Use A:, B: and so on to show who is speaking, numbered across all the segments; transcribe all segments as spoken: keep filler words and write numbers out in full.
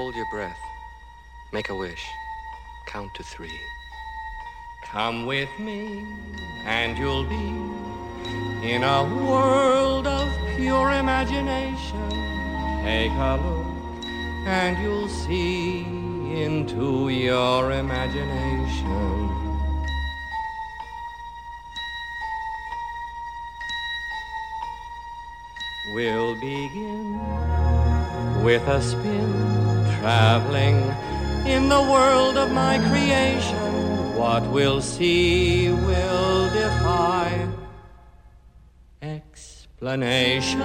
A: Hold your breath. Make a wish. Count to three. Come with me, and you'll be in a world of pure imagination. Take a look, and you'll see into your imagination. We'll begin with a spin, traveling in the world of my creation. What we'll see will defy explanation.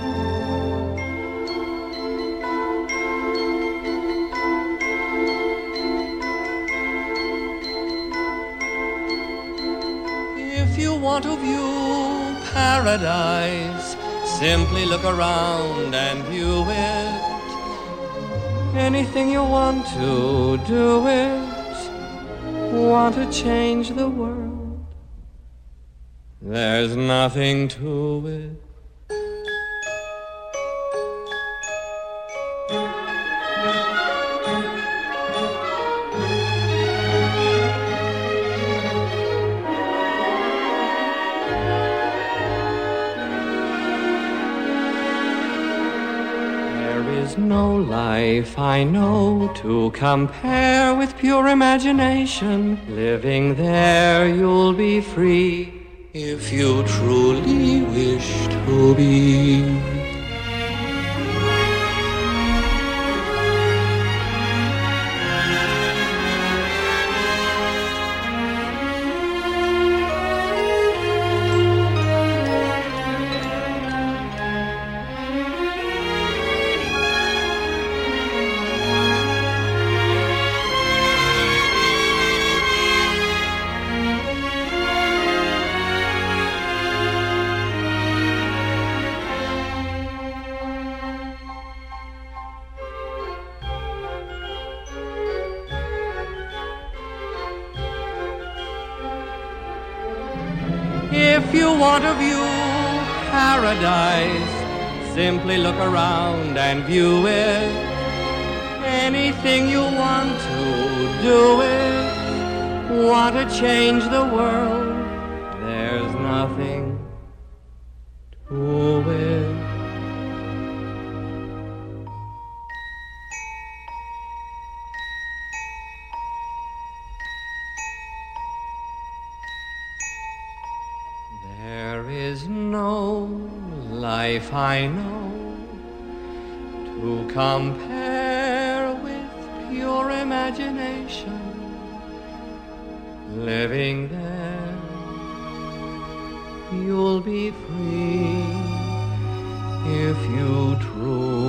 A: If you want to view paradise, simply look around and view it. Anything you want to, do it. Want to change the world? There's nothing to it. No life I know to compare with pure imagination. Living there you'll be free if you truly wish to be. If you want to view paradise, simply look around and view it. Anything you want to, do it. Want to change the world? There's nothing to it. There is no life I know to compare with pure imagination. Living there, you'll be free if you truly